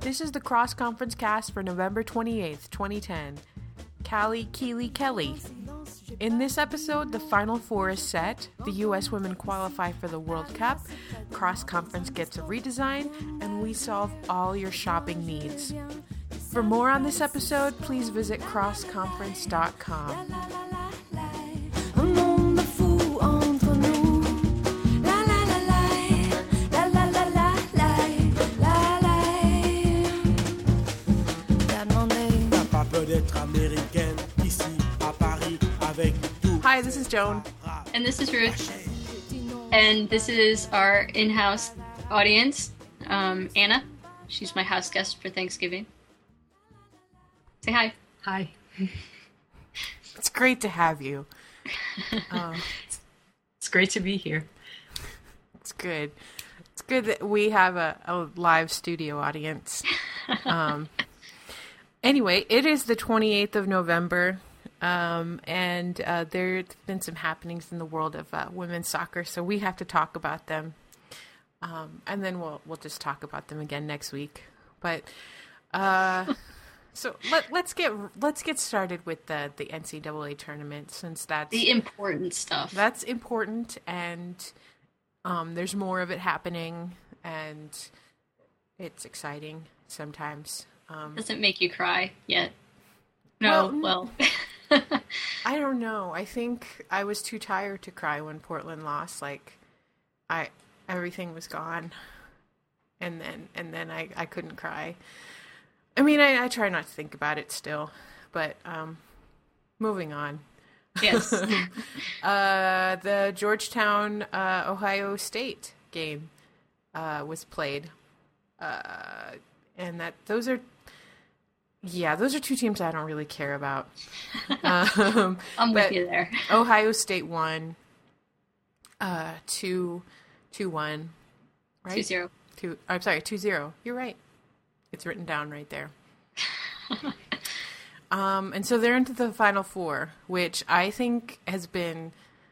This is the Cross Conference cast for November 28th, 2010. Callie, Keely, Kelly. In this episode, the Final Four is set, the U.S. women qualify for the World Cup, Cross Conference gets a redesign, and we solve all your shopping needs. For more on this episode, please visit crossconference.com. Hi, this is Joan. And this is Ruth. And this is our in-house audience. Anna. She's my house guest for Thanksgiving. Say hi. Hi. It's great to have you. It's great to be here. It's good. It's good that we have a live studio audience. Anyway, it is the 28th of November, and there's been some happenings in the world of women's soccer, so we have to talk about them. And then we'll just talk about them again next week. But so let's get started with the NCAA tournament, since that's the important stuff. That's important, and there's more of it happening, and it's exciting sometimes. Doesn't make you cry yet? No, well. I don't know. I think I was too tired to cry when Portland lost. Like, everything was gone, and then I couldn't cry. I mean, I try not to think about it still, but moving on. Yes. The Georgetown Ohio State game was played, and those are two teams I don't really care about. I'm with you there. Ohio State won 2-1, right? 2-0. I'm sorry, 2-0. You're right. It's written down right there. And so they're into the Final Four, which I think has been...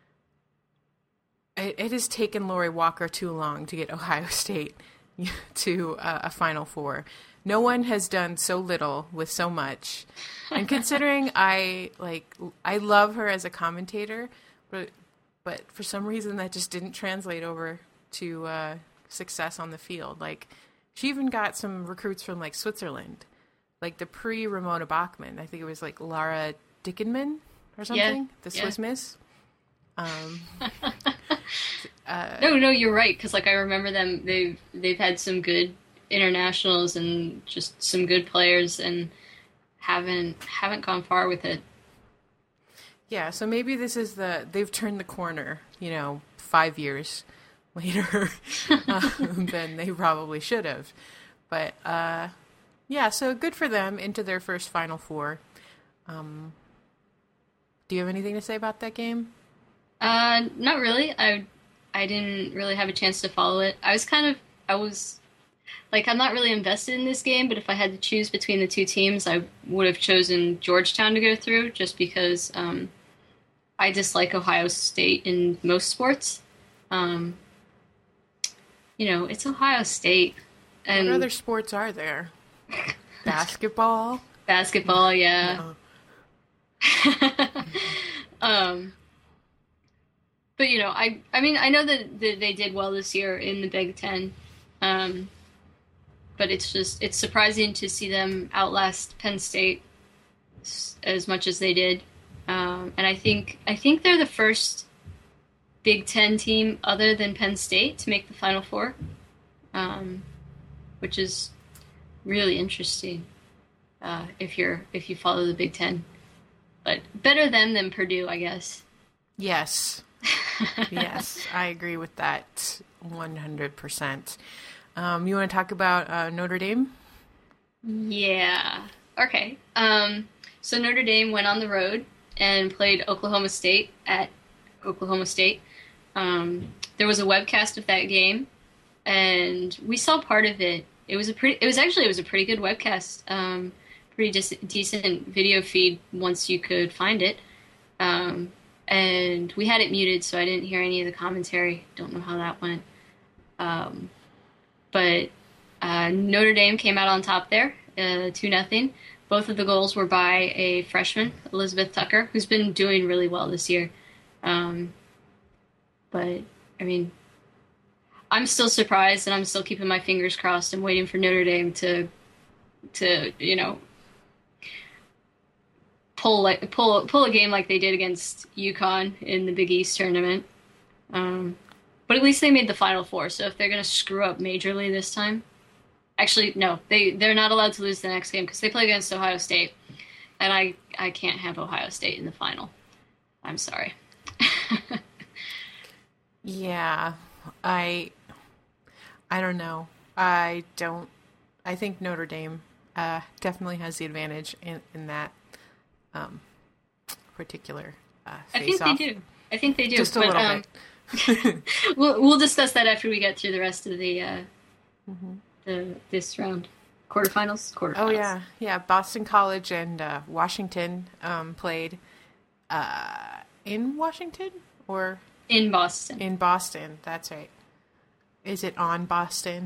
It has taken Lori Walker too long to get Ohio State to a Final Four. No one has done so little with so much. And considering I love her as a commentator, but for some reason that just didn't translate over to success on the field. Like, she even got some recruits from like Switzerland, like the pre-Ramona Bachmann. I think it was like Lara Dickenman or something, the Swiss Miss. No, you're right. Because like I remember them, they've had some good internationals and just some good players, and haven't gone far with it. Yeah, so maybe this is they've turned the corner, 5 years later than they probably should have. But yeah, so good for them, into their first Final Four. Do you have anything to say about that game? Not really. I didn't really have a chance to follow it. I was like, I'm not really invested in this game, but if I had to choose between the two teams, I would have chosen Georgetown to go through, just because I dislike Ohio State in most sports. It's Ohio State. And what other sports are there? Basketball? Basketball, yeah. No. But I mean, I know that they did well this year in the Big Ten. But it's surprising to see them outlast Penn State as much as they did. And I think they're the first Big Ten team other than Penn State to make the Final Four, which is really interesting if you follow the Big Ten. But better them than Purdue, I guess. Yes. Yes, I agree with that 100%. You want to talk about Notre Dame? Yeah. Okay. So Notre Dame went on the road and played Oklahoma State at Oklahoma State. There was a webcast of that game, and we saw part of it. It was a pretty good webcast. Pretty decent video feed once you could find it. And we had it muted, so I didn't hear any of the commentary. Don't know how that went. But Notre Dame came out on top there, 2-0. Both of the goals were by a freshman, Elizabeth Tucker, who's been doing really well this year. Um, but I mean, I'm still surprised, and I'm still keeping my fingers crossed and waiting for Notre Dame to pull a game like they did against UConn in the Big East tournament. But at least they made the Final Four. So if they're going to screw up majorly this time, actually no, they're not allowed to lose the next game because they play against Ohio State, and I can't have Ohio State in the final. I'm sorry. Yeah, I don't know. I think Notre Dame definitely has the advantage in that particular face-off. I think they do. Just a little bit. We'll discuss that after we get through the rest of the this round. Quarterfinals. Oh yeah. Boston College and Washington played in Washington or in Boston. In Boston, that's right. Is it on Boston?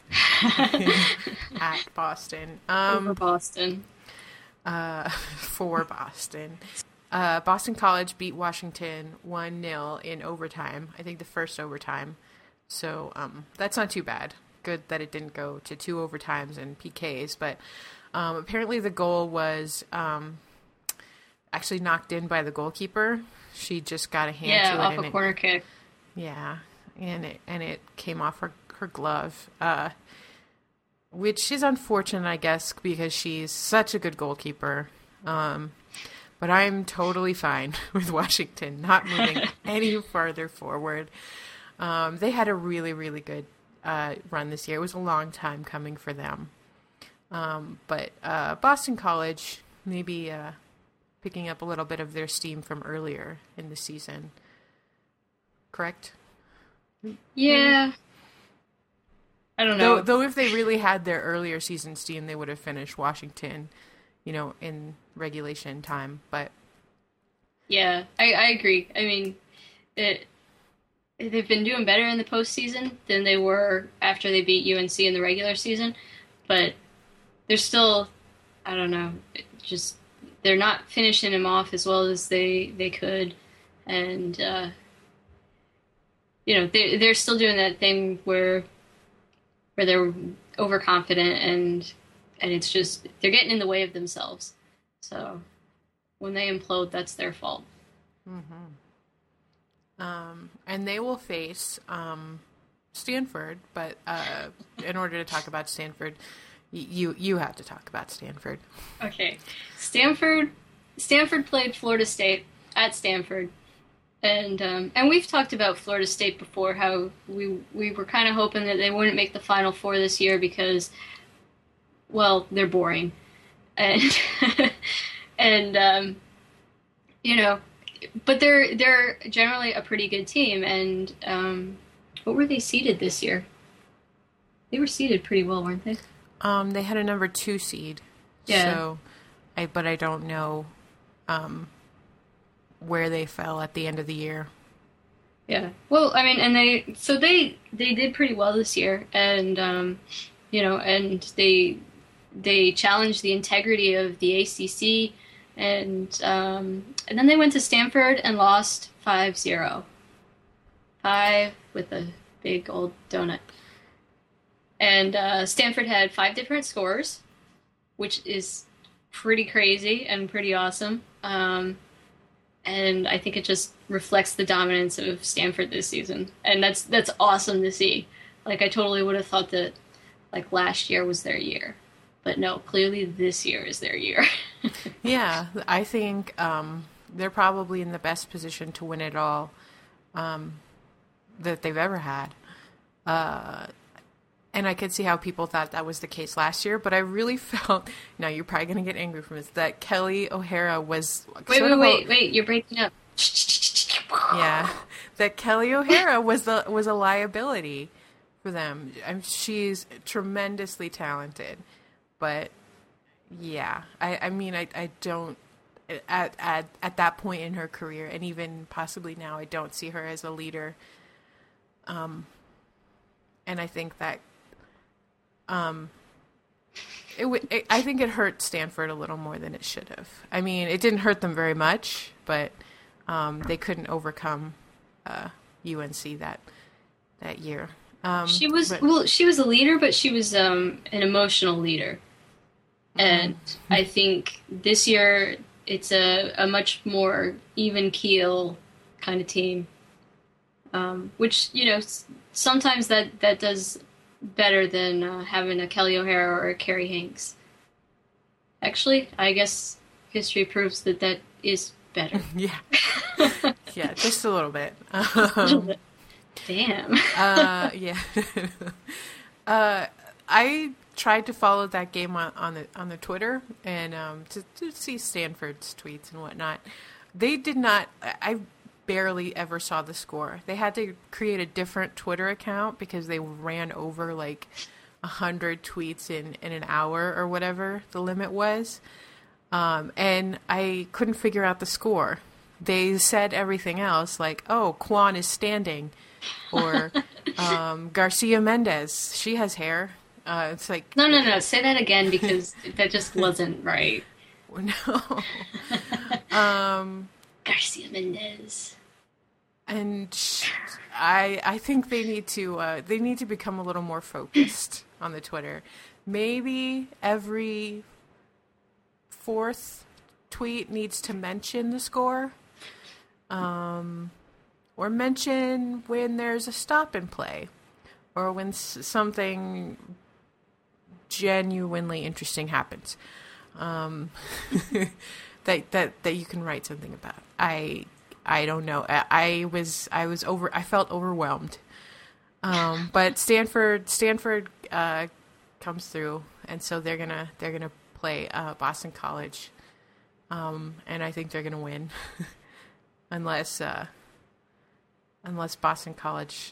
At Boston. Over Boston. For Boston. Boston College beat Washington 1-0 in overtime. I think the first overtime. So that's not too bad. Good that it didn't go to 2 overtimes and PKs. But apparently the goal was actually knocked in by the goalkeeper. She just got a hand to it. Yeah, off a corner kick. Yeah, and it came off her glove, which is unfortunate, I guess, because she's such a good goalkeeper. But I'm totally fine with Washington not moving any farther forward. They had a really, really good run this year. It was a long time coming for them. But Boston College maybe picking up a little bit of their steam from earlier in the season. Correct? Yeah. I don't know. Though if they really had their earlier season steam, they would have finished Washington, in regulation time. But yeah, I agree. I mean, they've been doing better in the postseason than they were after they beat UNC in the regular season. But they're still, I don't know, they're not finishing them off as well as they could. And, they're still doing that thing where they're overconfident and it's just, they're getting in the way of themselves. So when they implode, that's their fault. Mm-hmm. And they will face Stanford, but in order to talk about Stanford, you have to talk about Stanford. Okay. Stanford played Florida State at Stanford. And we've talked about Florida State before, how we were kind of hoping that they wouldn't make the Final Four this year because, well, they're boring. And, but they're generally a pretty good team. And what were they seeded this year? They were seeded pretty well, weren't they? They had a number 2 seed. Yeah. So, but I don't know where they fell at the end of the year. Yeah. Well, I mean, and they did pretty well this year, and and they challenged the integrity of the ACC, and then they went to Stanford and lost 5-0. 5 with a big old donut. And Stanford had 5 different scorers, which is pretty crazy and pretty awesome. And I think it just reflects the dominance of Stanford this season. And that's awesome to see. Like, I totally would have thought that, like, last year was their year. But no, clearly this year is their year. Yeah, I think they're probably in the best position to win it all that they've ever had. And I could see how people thought that was the case last year, but I really felt, now you're probably going to get angry from this, that Kelly O'Hara was... Wait, you're breaking up. Yeah, that Kelly O'Hara was a liability for them. She's tremendously talented, but yeah, I mean, I don't, at that point in her career, and even possibly now, I don't see her as a leader. And I think that I think it hurt Stanford a little more than it should have. I mean, it didn't hurt them very much, but they couldn't overcome UNC that year. She was a leader, but she was an emotional leader. And I think this year it's a much more even keel kind of team, which, sometimes that does better than having a Kelly O'Hara or a Carrie Hanks. Actually, I guess history proves that is better. Yeah. Yeah, just a little bit. Damn. Yeah. I tried to follow that game on the Twitter and to see Stanford's tweets and whatnot. They did not. I barely ever saw the score. They had to create a different Twitter account because they ran over like 100 tweets in an hour or whatever the limit was, and I couldn't figure out the score. They said everything else, like, "Oh, Kwan is standing," or Garcia Mendez, she has hair. It's like no. Say that again because that just wasn't right. No. Garcia Mendez. And I think they need to become a little more focused on the Twitter. Maybe every fourth tweet needs to mention the score, or mention when there's a stop and play, or when something genuinely interesting happens, that you can write something about. I don't know. I felt overwhelmed. But Stanford comes through, and so they're gonna play Boston College, and I think they're gonna win, unless Boston College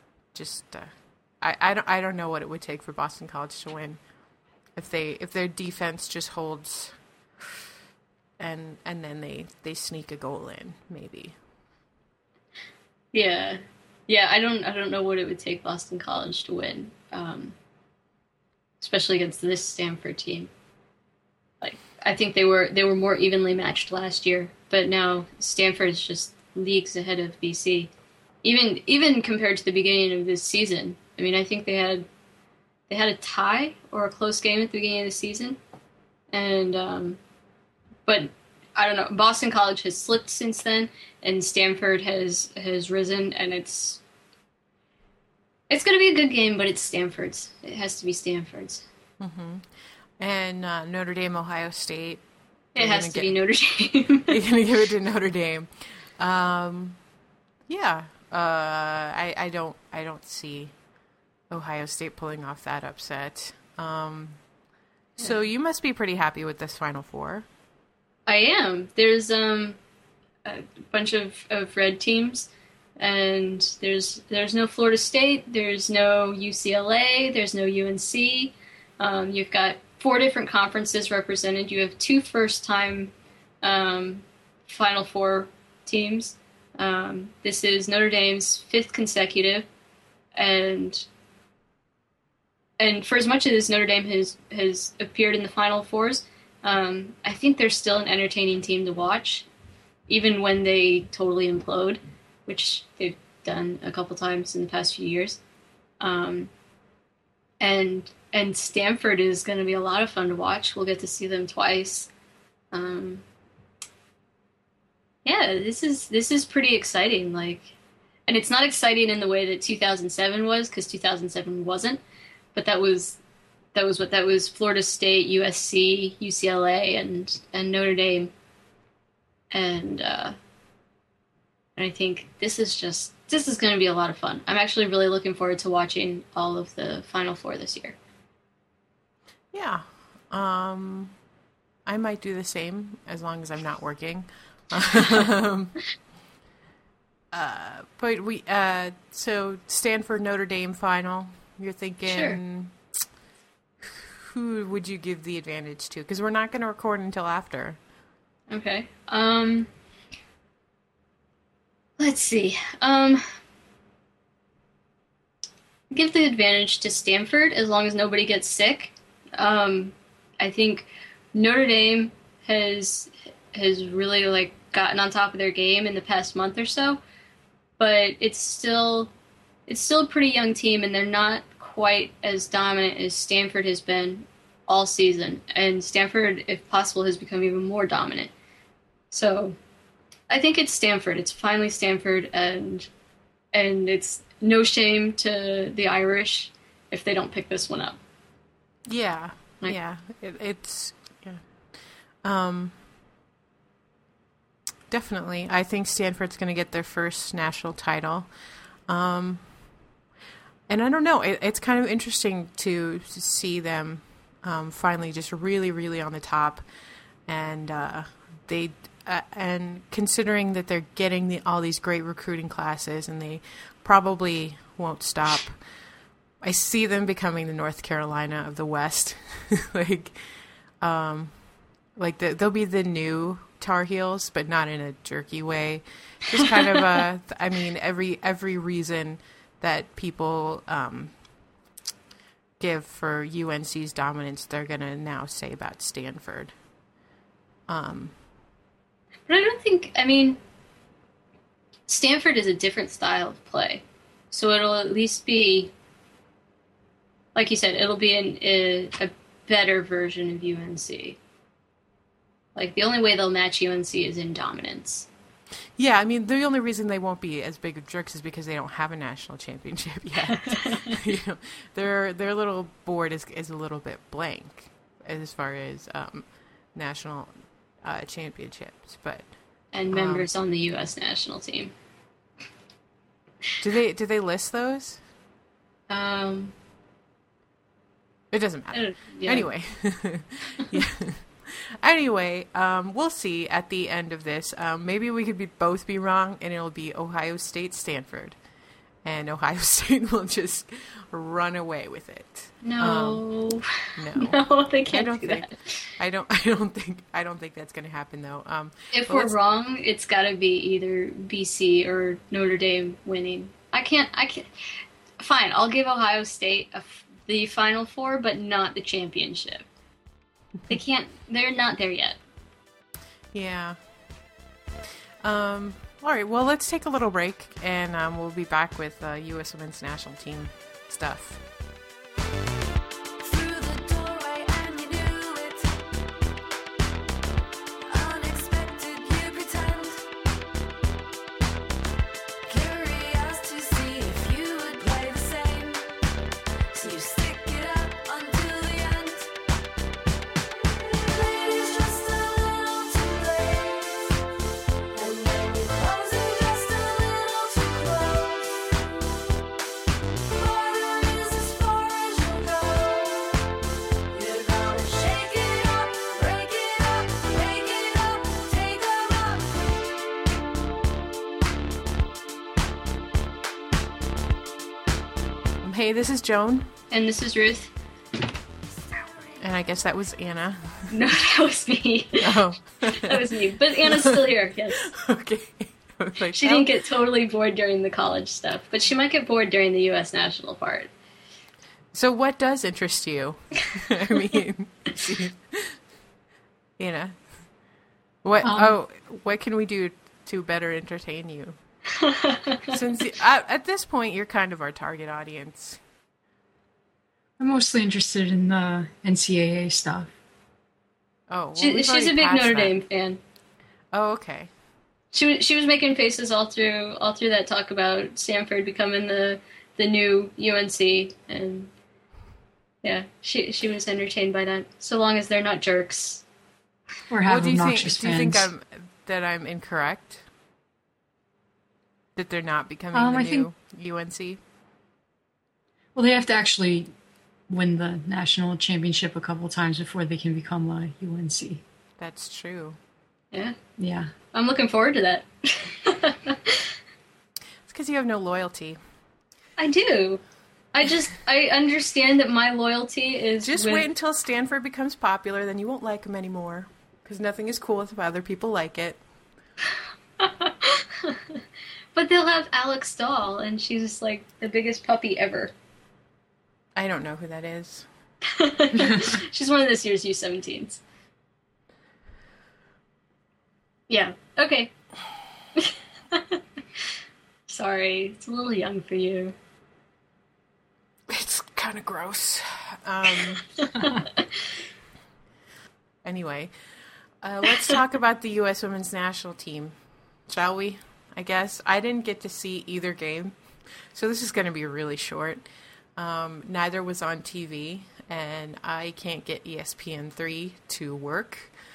I don't know what it would take for Boston College to win if their defense just holds. And then they sneak a goal in, maybe. Yeah. I don't know what it would take Boston College to win, especially against this Stanford team. Like, I think they were more evenly matched last year, but now Stanford's just leagues ahead of BC, even compared to the beginning of this season. I mean, I think they had a tie or a close game at the beginning of the season, and but I don't know. Boston College has slipped since then, and Stanford has risen, and it's going to be a good game, but it's Stanford's. It has to be Stanford's. Mm-hmm. And Notre Dame, Ohio State. It has to be Notre Dame. You're going to give it to Notre Dame. Yeah. I don't see Ohio State pulling off that upset. So you must be pretty happy with this Final Four. I am. There's a bunch of red teams, and there's no Florida State, there's no UCLA, there's no UNC. You've got 4 different conferences represented. You have 2 first-time Final Four teams. This is Notre Dame's 5th consecutive, and for as much as Notre Dame has appeared in the Final Fours, I think they're still an entertaining team to watch, even when they totally implode, which they've done a couple times in the past few years. And Stanford is going to be a lot of fun to watch. We'll get to see them twice. This is pretty exciting. And it's not exciting in the way that 2007 was, because 2007 wasn't. But that was Florida State, USC, UCLA, and Notre Dame. And I think this is going to be a lot of fun. I'm actually really looking forward to watching all of the Final Four this year. Yeah. I might do the same as long as I'm not working. But so Stanford Notre Dame final, you're thinking, sure. Who would you give the advantage to? Because we're not going to record until after. Okay. Let's see. give the advantage to Stanford as long as nobody gets sick. I think Notre Dame has really like gotten on top of their game in the past month or so, but it's still a pretty young team, and they're not quite as dominant as Stanford has been all season. And Stanford, if possible, has become even more dominant. So I think it's Stanford. It's finally Stanford, and it's no shame to the Irish if they don't pick this one up. Yeah, Like, yeah. Yeah. Um, Definitely. I think Stanford's going to get their first national title. And I don't know. It's kind of interesting to see them finally just really, really on the top, and and considering that they're getting all these great recruiting classes, and they probably won't stop. I see them becoming the North Carolina of the West, like they'll be the new Tar Heels, but not in a jerky way. Just kind of I mean, every reason that people give for UNC's dominance, they're gonna now say about Stanford. but I don't think. I mean, Stanford is a different style of play, so it'll at least be, like you said, it'll be a better version of UNC. Like the only way they'll match UNC is in dominance. Yeah, I mean, the only reason they won't be as big of jerks is because they don't have a national championship yet. You know, their little board is a little bit blank as far as national championships. But And members on the U.S. national team. do they list those? Um, It doesn't matter. yeah. Anyway, yeah. Anyway, we'll see at the end of this. Maybe we could both be wrong, and it'll be Ohio State, Stanford, and Ohio State will just run away with it. No, No, no, they can't do think, that. I don't think that's going to happen though. If but we're let's- wrong, it's got to be either BC or Notre Dame winning. I can't. Fine, I'll give Ohio State the Final Four, but not the championship. They can't. They're not there yet. Yeah. All right. Well, let's take a little break, and we'll be back with U.S. Women's National Team stuff. Through the doorway and you knew it. Unexpected, you pretend. Curious to see if you would play the same. So you stick it up until the end. Ladies just a little too late. And then you close it just a little too close. Border is as far as you'll go. You're gonna shake it up, break it up, make it up, take them up. Hey, this is Joan, And this is Ruth. and I guess that was Anna. No, that was me. Oh, That was me. But Anna's still here. Yes. okay. I was like, She didn't get totally bored during the college stuff, but she might get bored during the U.S. national part. So, what does interest you? I mean, Anna, what can we do to better entertain you? Since at this point you're kind of our target audience. I'm mostly interested in the NCAA stuff. Oh, well, She's a big Notre Dame fan. Oh, okay. She was making faces all through that talk about Stanford becoming the new UNC, and yeah, she was entertained by that. So long as they're not jerks. Or have Do you obnoxious think fans. I'm incorrect? That they're not becoming I the new UNC? Well, they have to actually win the national championship a couple times before they can become a UNC. That's true. Yeah, Yeah. I'm looking forward to that. It's because you have no loyalty. I do. I understand that my loyalty is Just with- wait until Stanford becomes popular, then you won't like them anymore. Because nothing is cool if other people like it. But they'll have Alex Dahl, and she's like the biggest puppy ever. I don't know who that is. She's one of this year's U17s. Yeah. Okay. Sorry, it's a little young for you. It's kind of gross. Anyway, let's talk about the U.S. Women's National Team, shall we? I guess. I didn't get to see either game, so this is going to be really short. Neither was on TV, and I can't get ESPN3 to work.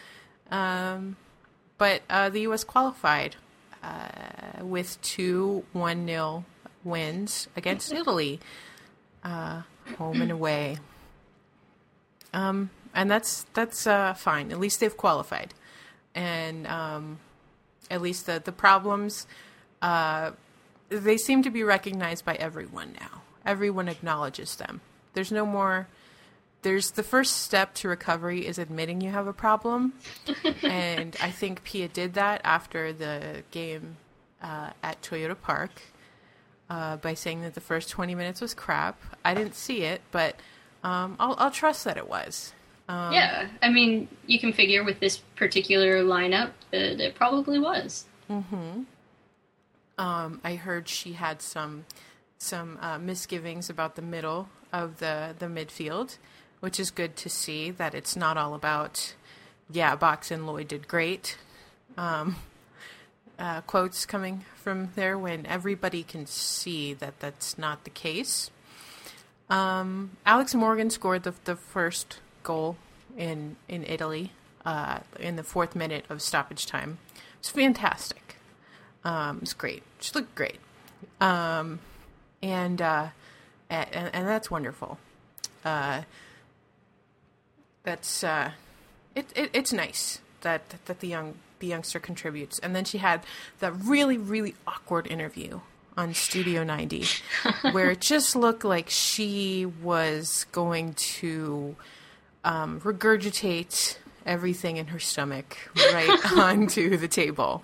But the U.S. qualified with 2 1-0 wins against Italy, home and away. And that's fine. At least they've qualified, and at least the problems they seem to be recognized by everyone now. Everyone acknowledges them. There's no more. There's the first step to recovery is admitting you have a problem, and I think Pia did that after the game at Toyota Park by saying that the first 20 minutes was crap. I didn't see it, but I'll trust that it was. Yeah, I mean, you can figure with this particular lineup that it probably was. I heard she had some misgivings about the middle of the midfield, which is good to see that it's not all about, Box and Lloyd did great. Quotes coming from there when everybody can see that that's not the case. Alex Morgan scored the first goal in Italy in the 4th minute of stoppage time. It's fantastic. It's great. She looked great. And that's wonderful. It's nice that the youngster contributes. And then she had that really, really awkward interview on Studio 90 where it just looked like she was going to regurgitate everything in her stomach right onto the table.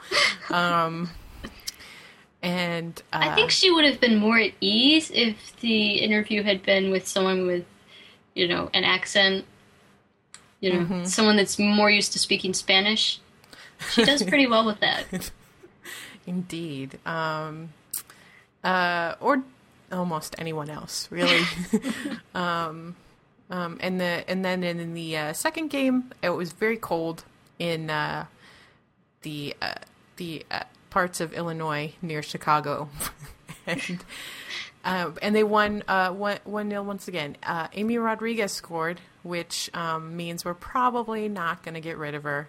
And I think she would have been more at ease if the interview had been with someone with, an accent, someone that's more used to speaking Spanish. She does pretty well with that. Indeed. Or almost anyone else, really. And then in the second game, it was very cold in the parts of Illinois near Chicago, and they won 1-0 once again. Amy Rodriguez scored, which means we're probably not going to get rid of her.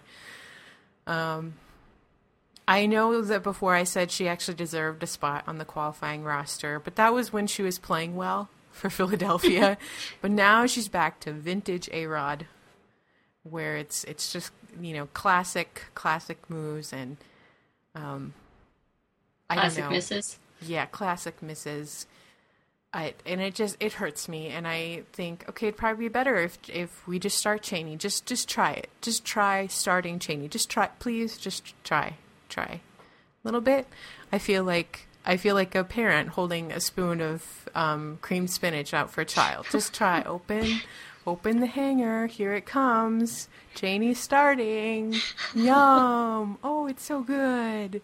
I know that before I said she actually deserved a spot on the qualifying roster, but that was when she was playing well for Philadelphia. But now she's back to vintage A-Rod, where it's just, classic moves and I Classic don't know. misses. Yeah, classic misses. It hurts me, and I think, okay, it'd probably be better if we just start Cheney. Just try it. Just try starting Cheney. Just try, please. Just try a little bit. I feel like a parent holding a spoon of creamed spinach out for a child. Just try. Open the hanger. Here it comes. Cheney's starting. Yum. Oh, it's so good.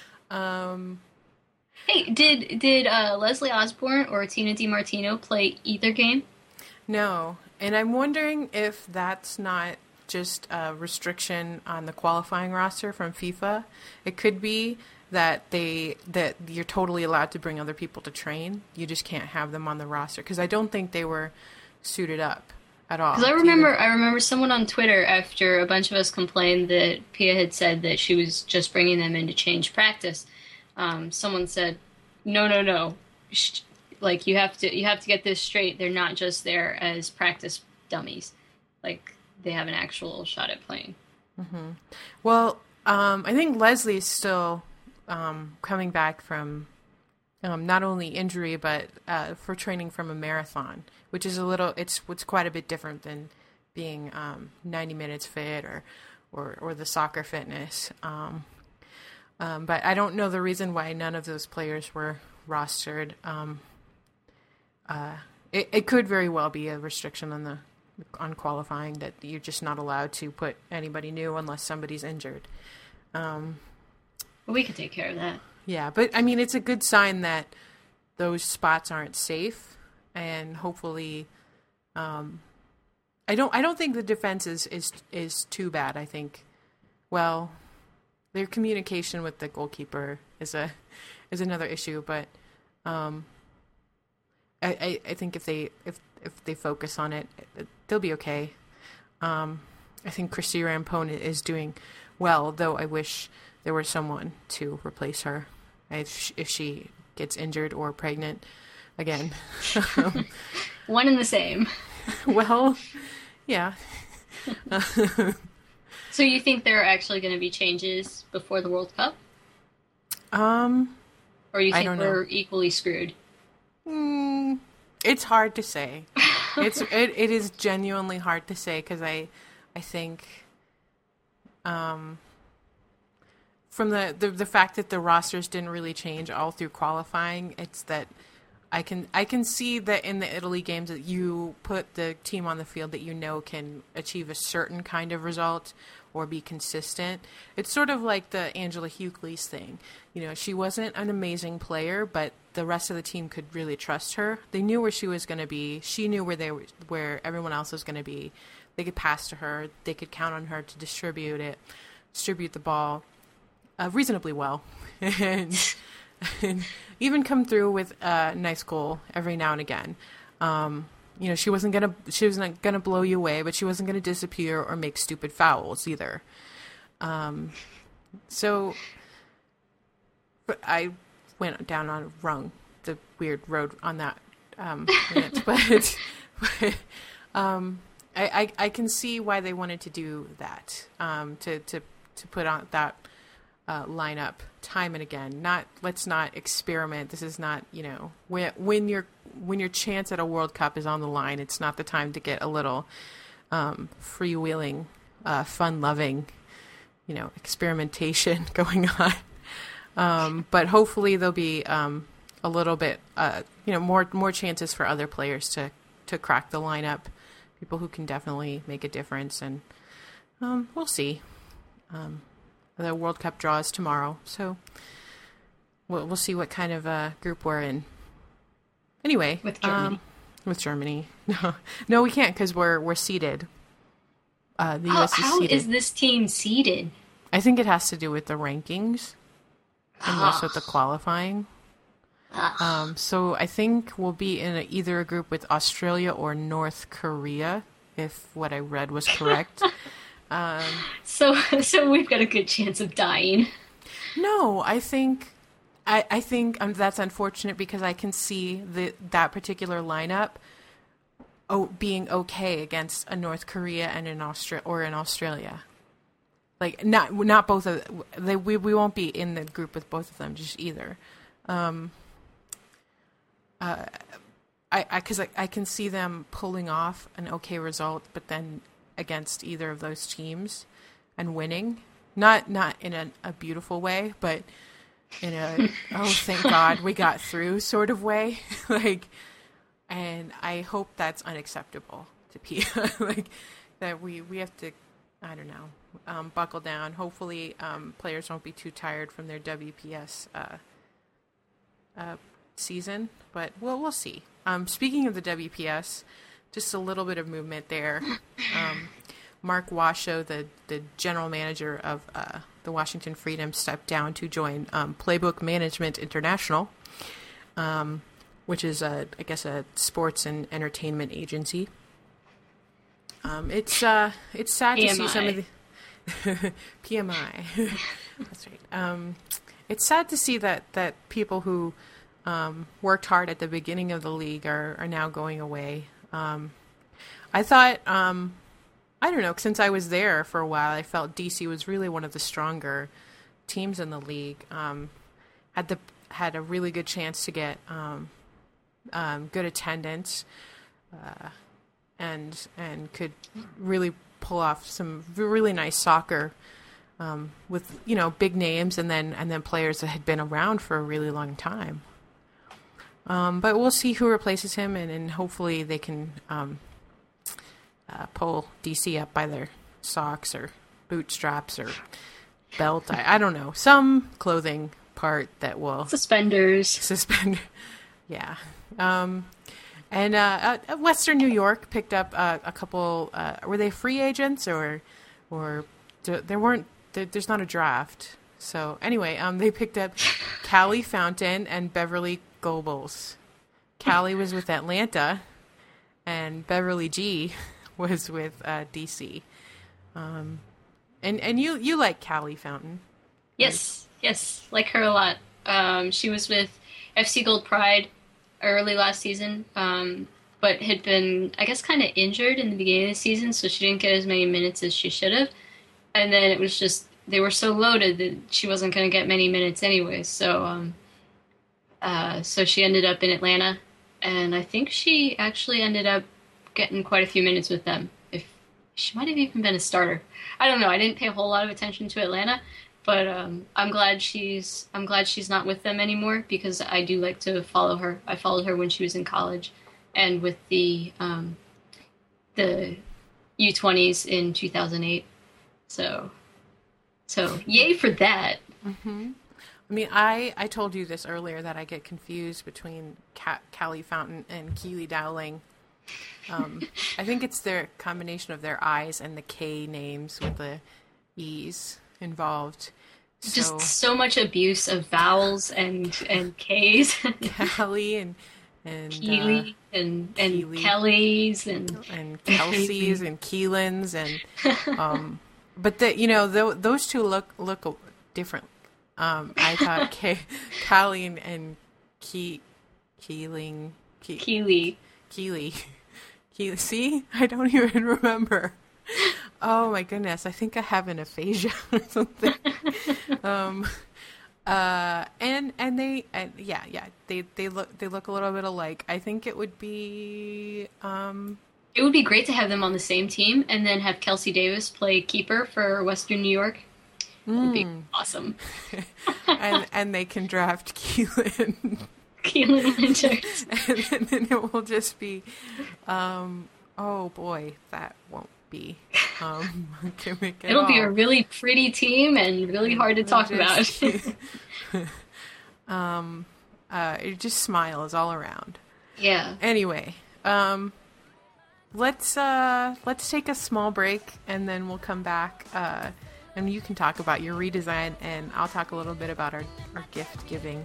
Hey, did Leslie Osborne or Tina DiMartino play either game? No, and I'm wondering if that's not just a restriction on the qualifying roster from FIFA. It could be that you're totally allowed to bring other people to train. You just can't have them on the roster because I don't think they were suited up at all. Because I remember someone on Twitter after a bunch of us complained that Pia had said that she was just bringing them in to change practice. Someone said, no. Like you have to get this straight. They're not just there as practice dummies. Like they have an actual shot at playing. Mm-hmm. Well, I think Leslie's still coming back from not only injury but for training from a marathon, which is it's quite a bit different than being 90 minutes fit or the soccer fitness. But I don't know the reason why none of those players were rostered it could very well be a restriction on qualifying, that you're just not allowed to put anybody new unless somebody's injured. We could take care of that. Yeah, but I mean, it's a good sign that those spots aren't safe, and hopefully, I don't think the defense is too bad. I think, well, their communication with the goalkeeper is another issue, but I think if they focus on it, they'll be okay. I think Christy Rampone is doing well, though I wish there were someone to replace her if she gets injured or pregnant again. One and the same. Well, yeah. So you think there are actually going to be changes before the World Cup? Or you I think don't know. we're equally screwed? It's hard to say. It is genuinely hard to say, because I think from the fact that the rosters didn't really change all through qualifying, it's that I can see that in the Italy games that you put the team on the field that you know can achieve a certain kind of result or be consistent. It's sort of like the Angela Hucles thing. You know, she wasn't an amazing player, but the rest of the team could really trust her. They knew where she was going to be. She knew where everyone else was going to be. They could pass to her. They could count on her to distribute the ball reasonably well, and even come through with a nice goal every now and again. You know, she wasn't gonna blow you away, but she wasn't gonna disappear or make stupid fouls either. So, but I went down on the weird road on that minute, but I can see why they wanted to do that, to put on that lineup time and again. Let's not experiment. This is not, you know, when your chance at a World Cup is on the line, it's not the time to get a little freewheeling, fun-loving, you know, experimentation going on. But hopefully there'll be a little bit, you know, more chances for other players to crack the lineup, people who can definitely make a difference, and we'll see. The World Cup draws tomorrow, so we'll see what kind of group we're in. Anyway, With Germany. With Germany, no, we can't, because we're seeded. The U.S. is How seeded. is this team seeded? I think it has to do with the rankings and also with the qualifying. So I think we'll be in either a group with Australia or North Korea, if what I read was correct. So we've got a good chance of dying. No, I think that's unfortunate, because I can see that particular lineup being okay against a North Korea and in Australia. Like not both of we won't be in the group with both of them, just either. Because I can see them pulling off an okay result, but then against either of those teams and winning, not in a beautiful way, but in a oh thank God we got through sort of way. Like, and I hope that's unacceptable to people. Like, that we have to, I don't know, buckle down. Hopefully players won't be too tired from their WPS season, but we'll see. Speaking of the WPS, just a little bit of movement there. Mark Washoe, the general manager of the Washington Freedom, stepped down to join Playbook Management International, which is I guess a sports and entertainment agency. It's sad to see some of the PMI. That's right. It's sad to see that people who worked hard at the beginning of the league are now going away. I thought, I don't know, since I was there for a while, I felt DC was really one of the stronger teams in the league. Had a really good chance to get good attendance, and could really pull off some really nice soccer with, you know, big names and then players that had been around for a really long time. But we'll see who replaces him, and hopefully they can pull DC up by their socks or bootstraps or belt. I don't know. Some clothing part that will Suspenders. suspend. Yeah. And Western New York picked up a couple. Were they free agents or there weren't? There's not a draft. So anyway, they picked up Callie Fountain and Beverly Goebels. Callie was with Atlanta, and Beverly G was with DC. And you like Callie Fountain? Yes, like her a lot. She was with FC Gold Pride early last season, but had been, I guess, kind of injured in the beginning of the season, so she didn't get as many minutes as she should have. And then it was just, they were so loaded that she wasn't going to get many minutes anyway. So, so she ended up in Atlanta, and I think she actually ended up getting quite a few minutes with them. If she might have even been a starter. I don't know. I didn't pay a whole lot of attention to Atlanta, but I'm glad she's not with them anymore, because I do like to follow her. I followed her when she was in college, and with the U20s in 2008. So yay for that. Mm-hmm. I mean, I told you this earlier that I get confused between Callie Fountain and Keely Dowling. I think it's their combination of their I's and the K names with the E's involved. Just so much abuse of vowels and K's. Callie and Keely and Keely. Kelly's and Kelsey's and Keelan's and but those two look different. I thought Callie and Keely. See, I don't even remember. Oh my goodness, I think I have an aphasia or something. They look a little bit alike. I think it would be it would be great to have them on the same team, and then have Kelsey Davis play keeper for Western New York. It'd be awesome. and they can draft Keelan Winters. and then it will just be oh boy, that won't be gimmick at It'll be all. a really pretty team and really hard to talk about. It just smiles all around. Yeah. Anyway, let's take a small break, and then we'll come back, and you can talk about your redesign, and I'll talk a little bit about our gift giving.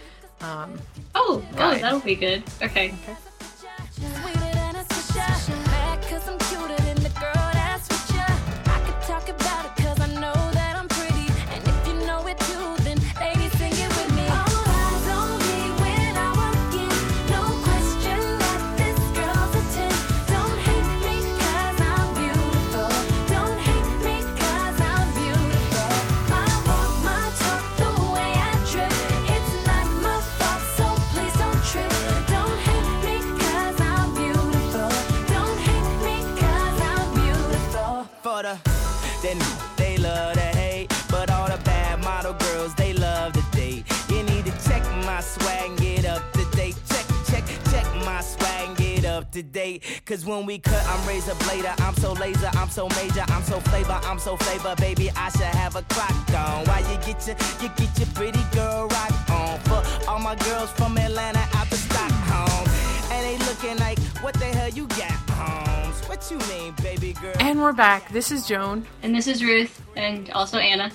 Guide. That'll be good. Okay. Sweeter than a swisher. Mad 'cause I'm cuter than the girl that's with ya. I could talk about it 'cause I know that I'm pretty. And if you know it too, then ladies, sing it with me. All eyes on me when I walk in. No question that this girl's a 10. Don't hate me 'cause I'm beautiful. Don't hate me 'cause I'm beautiful. My walk, my talk, the way I drip. It's not my fault, so please don't trip. Don't hate me 'cause I'm beautiful. Don't hate me 'cause I'm beautiful. For they love to hate, but all the bad model girls, they love to date. You need to check my swag and get up to date. Check my swag and get up to date. 'Cause when we cut, I'm razor blader. I'm so laser, I'm so major, I'm so flavor, baby, I should have a clock on. Why you get your pretty girl rock on? For all my girls from Atlanta out to Stockholm, and they looking like, what the hell you got, Holmes? What you mean, baby girl? And we're back. This is Joan. And this is Ruth, and also Anna.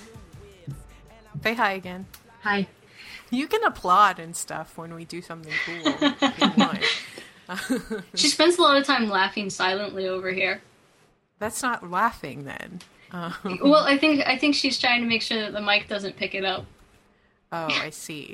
Say hi again. Hi. You can applaud and stuff when we do something cool. If you want. She spends a lot of time laughing silently over here. That's not laughing then. Well, I think she's trying to make sure that the mic doesn't pick it up. Oh, I see.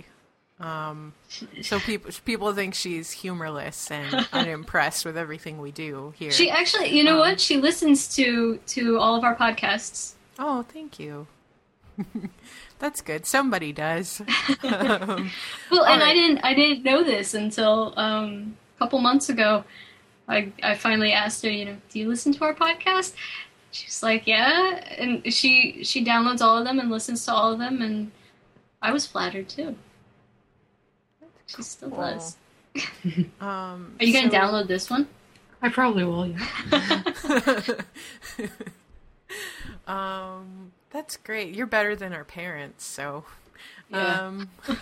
So people think she's humorless and unimpressed with everything we do here. She actually, you know what? She listens to all of our podcasts. Oh, thank you. That's good. Somebody does. Well, and right. I didn't know this until a couple months ago. I finally asked her, do you listen to our podcast? She's like, yeah, and she downloads all of them and listens to all of them, and I was flattered too. She still does. Are you going to download this one? I probably will, yeah. That's great. You're better than our parents, so. Yeah.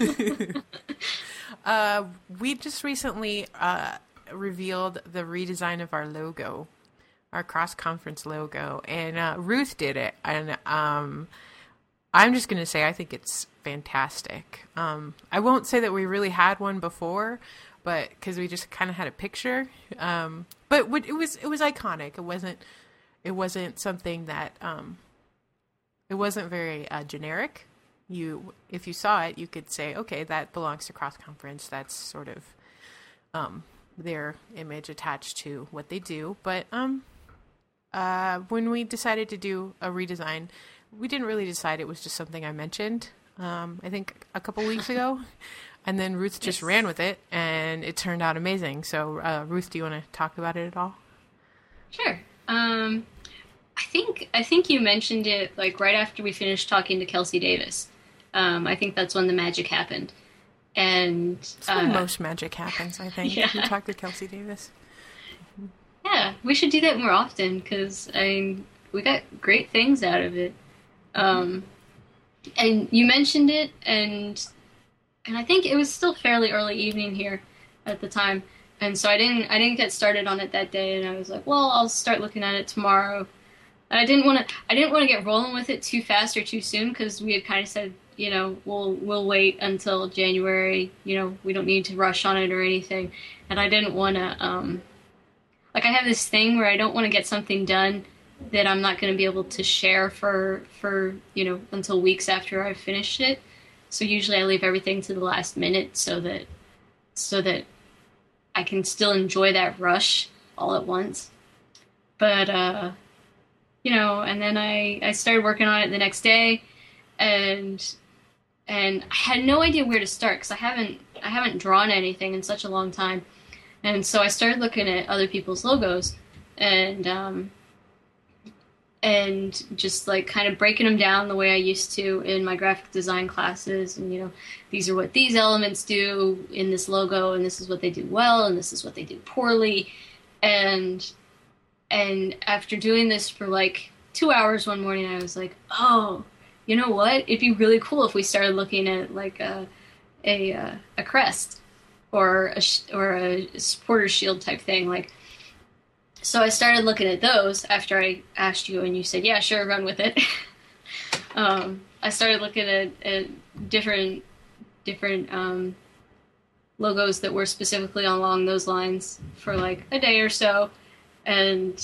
We just recently revealed the redesign of our logo, our cross-conference logo, and Ruth did it. And I'm just going to say I think it's fantastic. I won't say that we really had one before, but because we just kind of had a picture. But it was iconic. It wasn't something that it wasn't very generic. If you saw it, you could say, okay, that belongs to cross conference. That's sort of their image attached to what they do. But when we decided to do a redesign, we didn't really decide. It was just something I mentioned, I think a couple weeks ago. And then Ruth just ran with it, and it turned out amazing. So, Ruth, do you want to talk about it at all? Sure. I think you mentioned it like right after we finished talking to Kelsey Davis. I think that's when the magic happened. And it's when most magic happens, I think. Yeah. You talk to Kelsey Davis. Yeah, we should do that more often because we got great things out of it. And you mentioned it, and I think it was still fairly early evening here at the time, and so I didn't get started on it that day. And I was like, well, I'll start looking at it tomorrow. And I didn't want to get rolling with it too fast or too soon because we had kind of said, we'll wait until January. We don't need to rush on it or anything. And I didn't want to I have this thing where I don't want to get something done that I'm not going to be able to share for until weeks after I've finished it. So usually I leave everything to the last minute so that I can still enjoy that rush all at once. But and then I started working on it the next day, and I had no idea where to start because I haven't drawn anything in such a long time. And so I started looking at other people's logos and just like kind of breaking them down the way I used to in my graphic design classes. And, these are what these elements do in this logo, and this is what they do well, and this is what they do poorly. And after doing this for like 2 hours one morning, I was like, oh, you know what? It'd be really cool if we started looking at like a crest or a supporter shield type thing. Like, so I started looking at those after I asked you, and you said, yeah, sure, run with it. I started looking at different logos that were specifically along those lines for like a day or so. And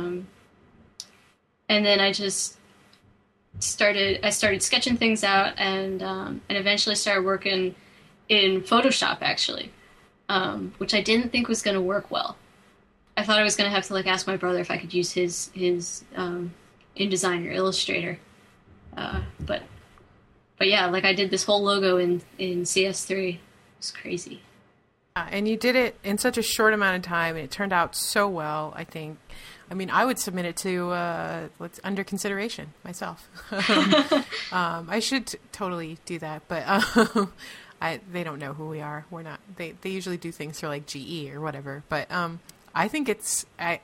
then I just started sketching things out and eventually started working in Photoshop actually, which I didn't think was going to work well. I thought I was going to have to like ask my brother if I could use his InDesign or Illustrator. But yeah, like I did this whole logo in CS3. It was crazy. And you did it in such a short amount of time, and it turned out so well, I think. I mean, I would submit it to what's under consideration myself. I should totally do that, but they don't know who we are. We're not. They usually do things for like GE or whatever. But I think it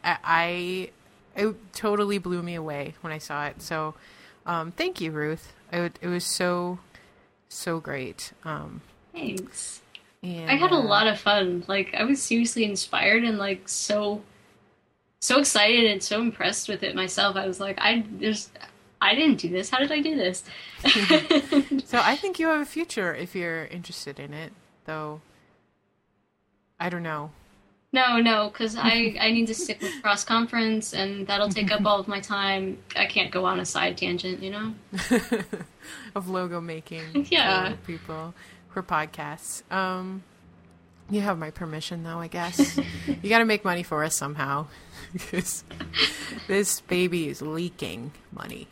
totally blew me away when I saw it. So thank you, Ruth. It was so great. Thanks. And, I had a lot of fun. Like I was seriously inspired and like so excited and so impressed with it myself. I was like, I didn't do this. How did I do this? So I think you have a future if you're interested in it, though. I don't know. No, because I need to stick with cross conference, and that'll take up all of my time. I can't go on a side tangent, Of logo making. Yeah. For people for podcasts. You have my permission, though, I guess. You got to make money for us somehow, because this baby is leaking money.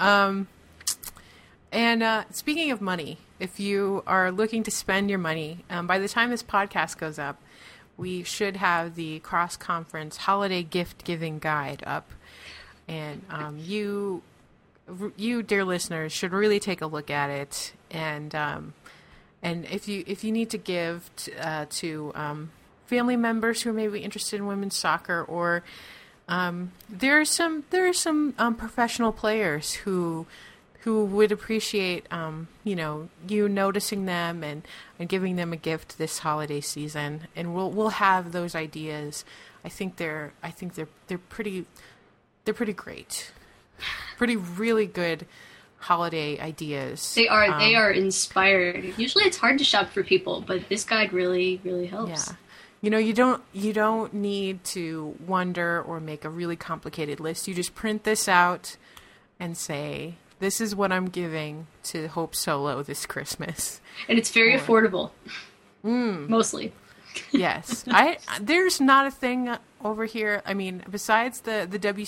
And speaking of money, if you are looking to spend your money, by the time this podcast goes up, we should have the cross-conference holiday gift-giving guide up. And you, dear listeners, should really take a look at it. And if you need to give to family members who are maybe interested in women's soccer, or there are some professional players who would appreciate you noticing them and giving them a gift this holiday season, and we'll have those ideas. I think they're pretty great, pretty really good holiday ideas. They are inspired. Usually it's hard to shop for people, but this guide really helps. Yeah. You don't need to wonder or make a really complicated list. You just print this out and say, this is what I'm giving to Hope Solo this Christmas. And it's very affordable. Mostly. Yes. There's not a thing over here. I mean, besides the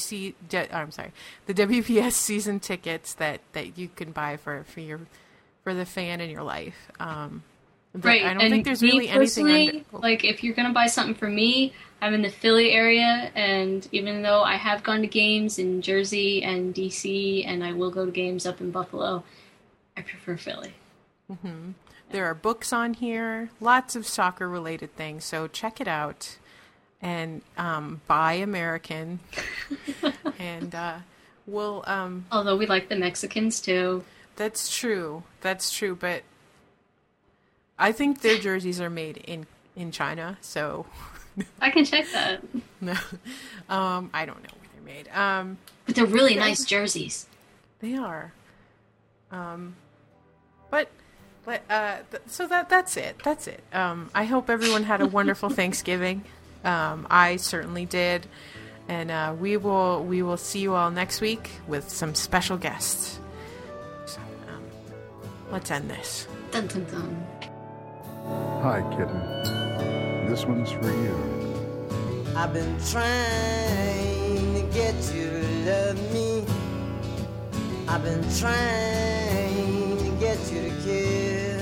WPS season tickets that you can buy for the fan in your life. Right. I don't think there's really anything like if you're going to buy something for me, I'm in the Philly area, and even though I have gone to games in Jersey and DC, and I will go to games up in Buffalo, I prefer Philly. Mm-hmm. There are books on here, lots of soccer related things, so check it out and buy American. And we'll although we like the Mexicans too. That's true, but I think their jerseys are made in China, so I can check that. no, I don't know where they're made. But they're really nice jerseys. They are. So that's it. That's it. I hope everyone had a wonderful Thanksgiving. I certainly did, and we will see you all next week with some special guests. So, let's end this. Dun, dun, dun. Hi, kitten. This one's for you. I've been trying to get you to love me. I've been trying to get you to care.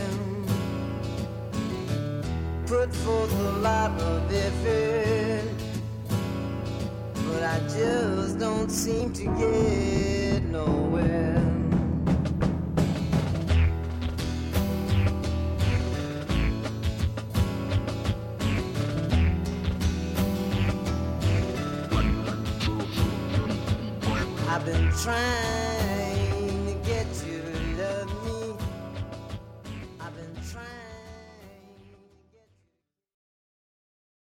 Put forth a lot of effort, but I just don't seem to get nowhere. I've been trying